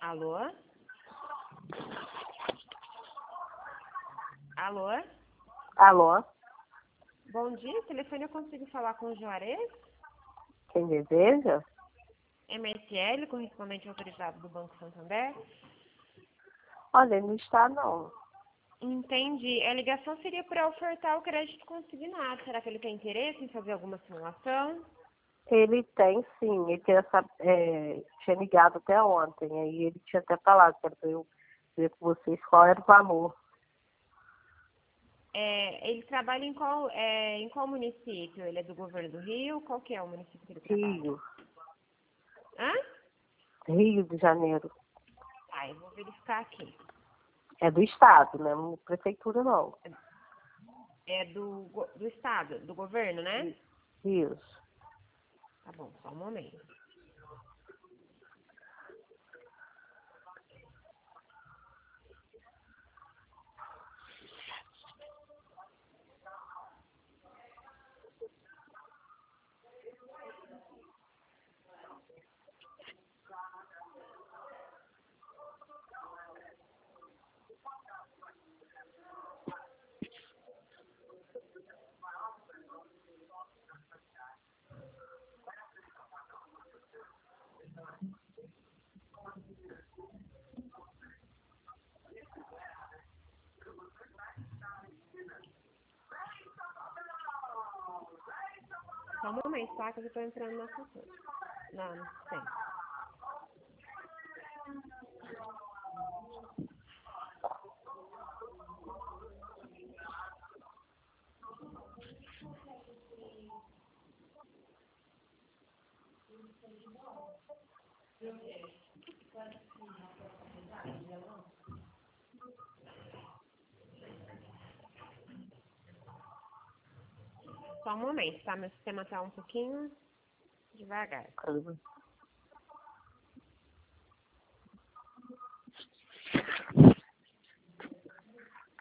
Alô? Alô? Alô? Bom dia, telefone eu consigo falar com o Juarez? Quem deseja? MSL, correspondente autorizado do Banco Santander? Olha, ele não está não. Entendi. A ligação seria para ofertar o crédito consignado. Será que ele tem interesse em fazer alguma simulação? Ele tem sim, ele tinha ligado até ontem, aí ele tinha até falado que era para eu ver com vocês qual era o valor. Ele trabalha em qual município? Ele é do governo do Rio? Qual que é o município que ele trabalha? Rio, Hã? Rio de Janeiro. Tá, eu vou verificar aqui. É do estado, né? Não é prefeitura não. É do estado, do governo, né? Isso. Tá bom, só um momento. Só um momento, tá? Que eu já tô entrando na cultura. Não, no sistema. Só um momento, tá? Meu sistema tá um pouquinho devagar.